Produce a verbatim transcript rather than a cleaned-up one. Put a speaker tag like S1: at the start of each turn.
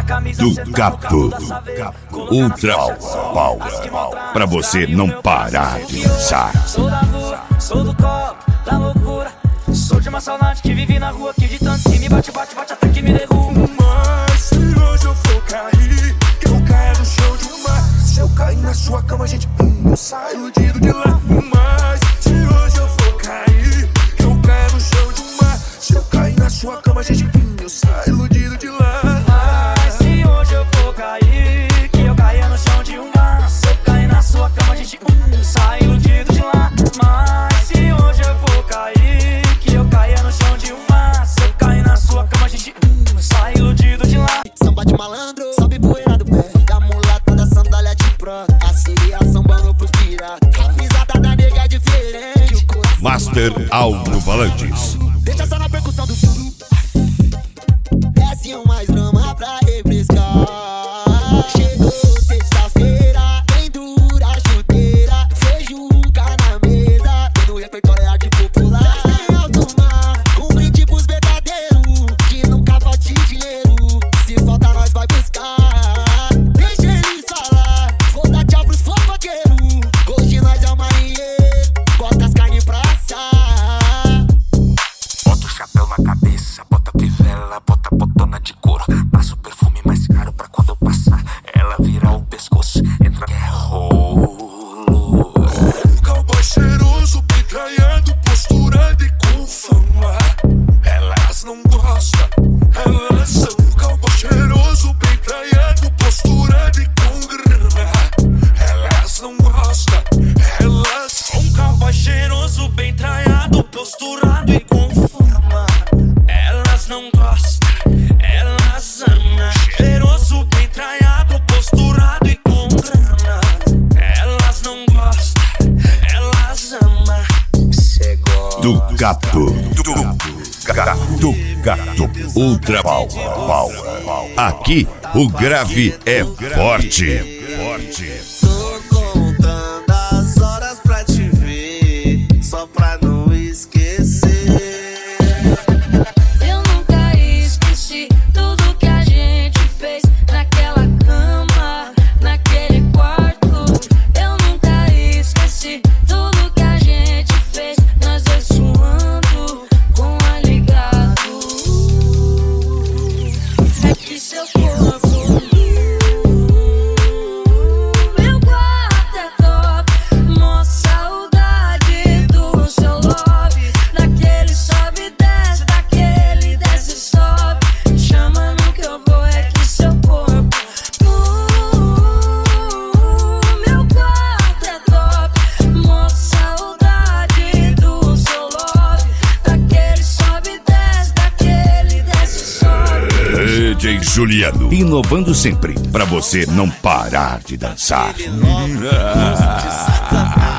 S1: do Gato. Ultra Power. Pra você não parar de dançar.
S2: Sou da rua, sou do copo, da loucura. Sou de uma saudade que vive na rua, que de tanto que me bate, bate, bate até que me derruba.
S3: Mas se hoje eu for cair, que eu caia no chão de um mar. Se eu cair na sua cama, gente, hum, eu saio iludido de lá. Mas se hoje eu for cair, que eu caia no chão de um mar. Se eu cair na sua cama, gente, hum, eu saio iludido de lá.
S2: Mas se hoje eu for cair, que eu caia no chão de um mar. Se eu cair na sua cama, gente, hum, eu saio iludido de lá. Mas se hoje eu for cair, que eu caia no chão de um mar. Se eu cair na sua cama, gente, hum, eu saio iludido de lá.
S4: Samba de malandro, sobe poeira do pé da mulata da sandália de prata. A seria sambando pros piratas. A pisada da nega é diferente.
S1: Master Alto-Falantes.
S4: Deixa só na percussão do furo. Desce um mais drama pra refrescar. Chegou sexta-feira, bem dura a chuteira. Feijuca na mesa, e no repertório é arte popular. Tem alto mar, com brinde pros verdadeiros, que nunca falte dinheiro. Se falta nós vai buscar. Deixa eles falar, vou dar tchau pros fofoqueiros. Hoje nós é o marinheiro, bota as carnes pra assar.
S3: Bota o chapéu na cabeça, bota fivela, bota botona de couro. Passa o perfume mais caro pra quando eu passar ela virar o pescoço, entra que é rolo. Um cowboy cheiroso, bem traiado, posturado e com fama. Elas não gostam, elas são um cowboy cheiroso, bem traiado, posturado e com grana. Elas não gostam, elas são
S2: Um cowboy cheiroso, bem traiado, posturado e com forma. Elas não gostam, elas amam. Cheiroso, bem traiado, posturado e com grana. Elas não gostam, elas amam. Cê gosta.
S1: Do Gato. Do Gato. Do Gato. Ultra Power. Aqui o grave é forte. Forte.
S4: Tô contando as horas pra te ver, só pra não esquecer.
S5: Eu nunca esqueci tudo que a gente fez naquela cama, naquele quarto. Eu nunca esqueci tudo que a gente fez, nós dois suando com ar ligado. É que seu corpo, meu quarto é top, mó saudade do seu love. Daquele sobe e desce, daquele desce e sobe. Chama no que eu vou, é que seu corpo. Uh, meu quarto é top, mó saudade do seu love. Daquele sobe e desce, daquele desce e sobe.
S1: D J Juliano. Inovando sempre pra você não parar de dançar.
S4: Love,